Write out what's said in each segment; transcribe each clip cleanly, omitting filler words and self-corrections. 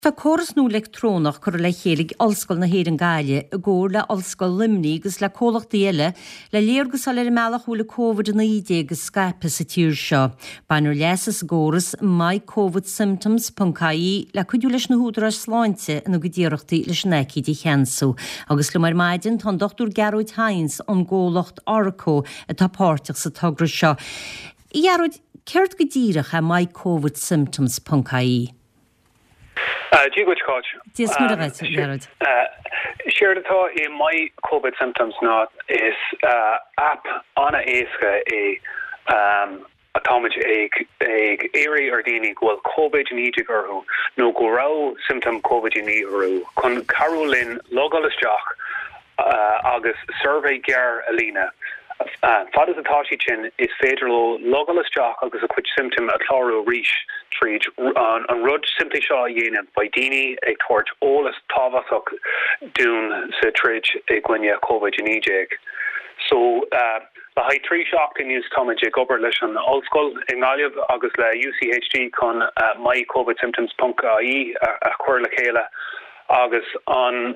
Tá choras nó electrónach chu le chélig allscoil na héir an gáile a ggóir le allscoil limní gus le cólach déile le léargus a le meach bhfuil COVID-19 gus Skype sa tíir seo. Bainar leasas góras mycovidsymptoms.caí le chuidú leis na húdar ar sláinte nó go ddíireachtaí leis neicí dí cheansú. Agus le mar maidin tá Dr. Gearóid Hines an ggólacht Arco atá páirteach sa tugra seo. Gearóid, ceirt go ddíireach a mycovidsymptoms.caí? Dígóid Coach. Díos mu a Gerard. Siar atá I my COVID symptoms ná is app anna éasca atáid ag éirí ar daoine bhfuil COVID-19 orthú nó go rá symptom COVID-19 orthú chun Carolyn Logalasteach agus survey gear a lína. Fadas atá sin is féidir Logalasteach agus a cuid symptom a chlárú ríis tríd an rud simply seo dhéanamh ba daoine ag tuairt ólas tábhaach dún sa tríd ag gcoinne COVID-19. So le haid trí seachtain níos táid ag obair leis an ollscoil ag ngáileamh agus le UCHD chun mycovidsymptoms.caí a chuir le chéile agus an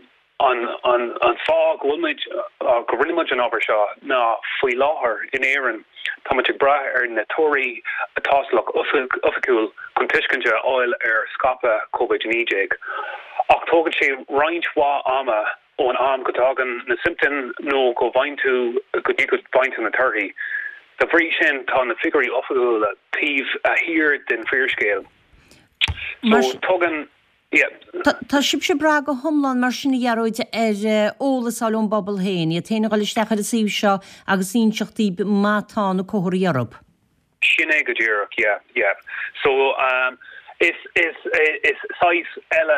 fá gohfuilmuid go rinnemuid an obair seo ná faoi láthair in éireann táid ag brath ar na tóirí atáslach ofiiciúil chun tuiscinte áil ar scape COVID-19. Ach tógann sé roinnt mhá ama ón am go tágan na symptom nó go bhaintú go dtí go baint na turthaí. Tá bhrí sin tá na figurí ofiiciúil a tíomh a hir den fearscéal. So tógan Tá sibse bra go thomlan mar sinna Gearóid ar ólasáún bobbal héin, a téanana gáil isteachar a síomh seo agus íonseachtaí mátá na cóthairí Eorop. Sinné go ddíireach, yeah. So is sais eile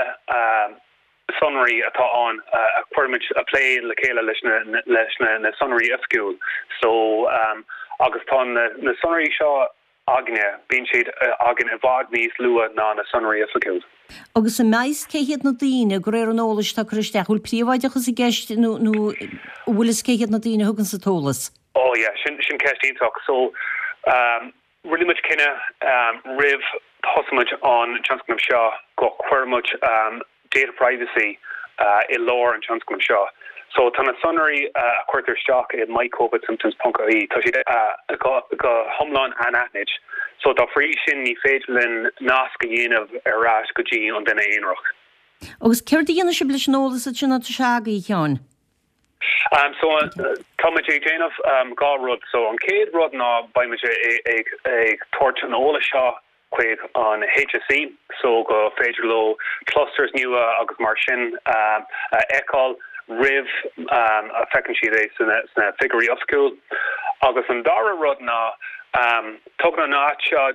sunraí atá an a chuirmid a play le chéile leis na sunraí ofiiciúil. So agus tá na sunraí seo agne bíonn siad agan a bhag níos lua ná na sunraí ofiiciúil. Agus a meis céhiad na daoine go réir an ólas tá chuisteach bhfuil príomhaideachas I gceist nó bhfuil is céhiad na daoine thugann sa tólas. Oh yeah, sin ceistíntaach. So rinnemuid cinenne rih thosamid an Transcom seo go chuirmuid data privacy I lár an Transcom seo. So tána sunraí a chuirtar steach I mycovidsymptoms.caí tá siad go thomláin anathnid. So tá frí sin ní féidirlinn nás go dhéanamh arás go dtí an duine aonrach. Agus ceir dhéanana si leis nólas a sinna seagaí teán? So táid ag déanamh gá rud, so an céad rud ná baimiid ag tuairt an óla seo chuig an HSE, so go féidir le clusters nua agus mar sin eáil rih a fecinn siad é sna figurí ofiiciúil. Agus an dara rud ná tugann an áit seo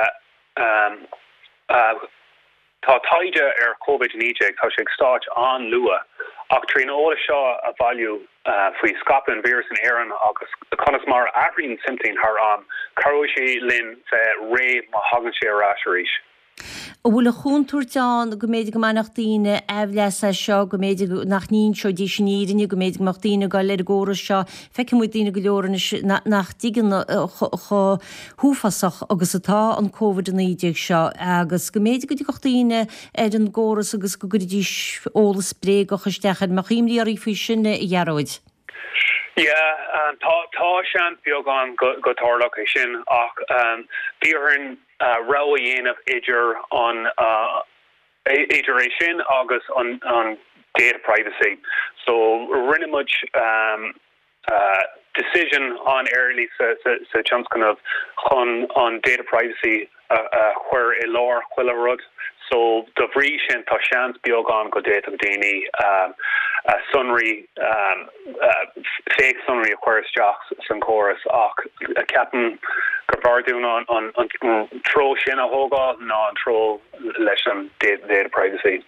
tá taide ar COVID-19 tá sé ag stáit an lua ach trín óla seo a bhailiú faoi scape an vírus in éireann agus conas mar ahríonn symptóim thar an caró sé linn ré má hagann sé arás arís. A bhfuil a chuúntúirteán go méidir go nach daoine ehleasa seo go méidir nach níon seo dí sníidirine go méidir mar daoine gáil le ggóras seo feice mu daoine go leoranna nach dígan thuúfasach agus atá an COVID-19 seo agus go méidir go dtí daoine ar an ggóras agus go gurdís ólas spré go chuisteachad mar chiimlíí arí faoi sinne I Gearóid. Yeah, tá sean beag an go tárlach é sin ach bíorhann rá dhéanamh idir an iteration agus on data privacy. So rinnemuid decision on early sa chance kind of on data privacy where a lár chuile rud. So the bhrí sin tá seans beag an go data daoine sunraí fake sunraí a chuir isteach san chóras ach a ceapan go bhardún an tro sin a thógáil ná an tro leis an data privacy.